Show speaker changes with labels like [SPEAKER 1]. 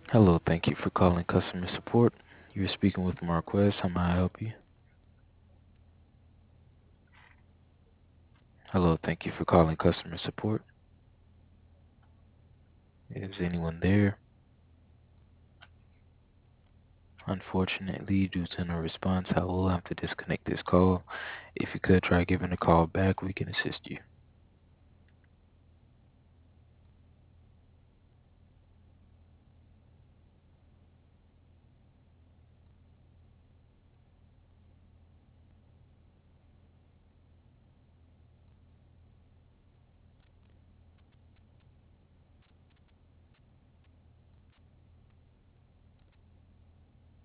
[SPEAKER 1] Hello, thank you for calling customer support. You're speaking with Marquez. How may I help you? Hello, thank you for calling customer support. Is anyone there? Unfortunately, due to no response, I will have to disconnect this call. If you could try giving a call back, we can assist you.